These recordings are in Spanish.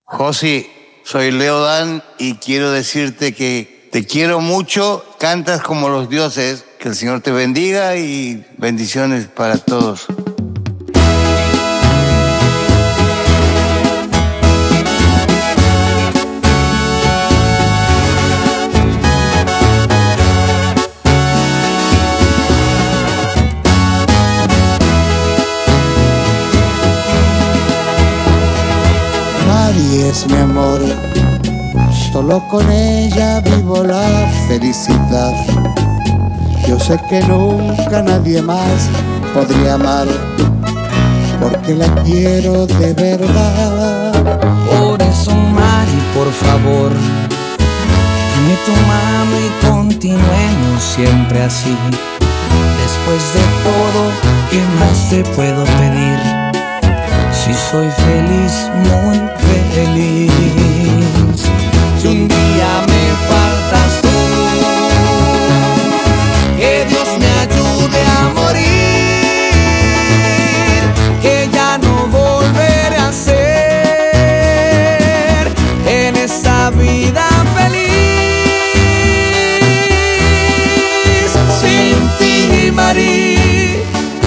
Josi, soy Leo Dan y quiero decirte que te quiero mucho, cantas como los dioses, que el Señor te bendiga y bendiciones para todos. Mari es mi amor, solo con ella vivo la felicidad. Yo sé que nunca nadie más podría amar, porque la quiero de verdad. Por eso, Mari, por favor, dame tu mano y continuemos siempre así. Después de todo, ¿qué más te puedo pedir? Si soy feliz, muy feliz. Si un día me faltas tú, que Dios me ayude a morir, que ya no volveré a ser en esta vida feliz. Sin ti, Mari,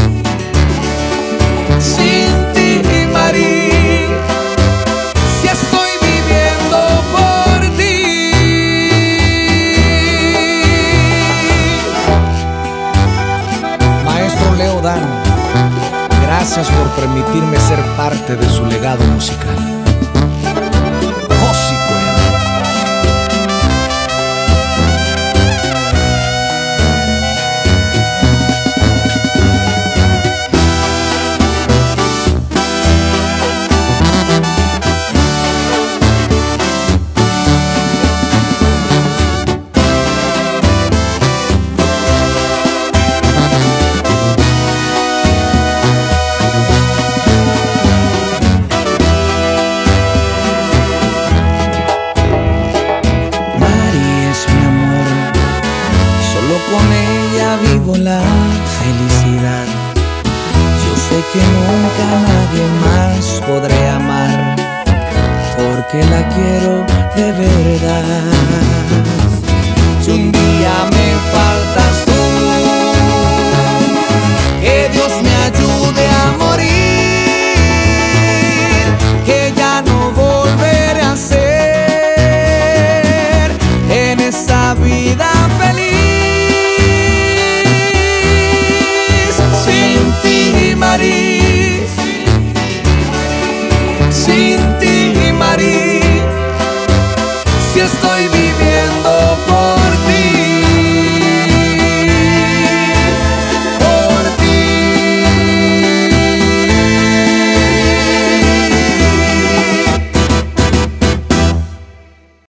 sin ti, Mari, si estoy viviendo por ti. Maestro Leo Dan, gracias por permitirme ser parte de su legado musical. Josi Cueva. Con ella vivo la felicidad. Yo sé que nunca nadie más podré amar, porque la quiero de verdad. Si un día me